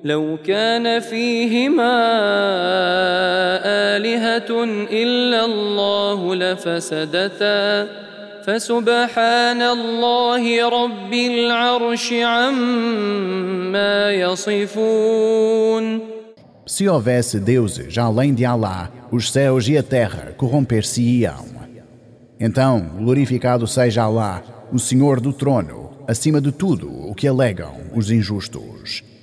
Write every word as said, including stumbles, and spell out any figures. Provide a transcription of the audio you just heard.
لو كان فيهما آلهة إلا الله لفسدتا فسبحان الله رب العرش عما يصفون. Se houvesse deuses além de Alá, os céus e a terra corromper-se-iam. Então, glorificado seja Alá, o Senhor do trono, acima de tudo o que alegam os injustos.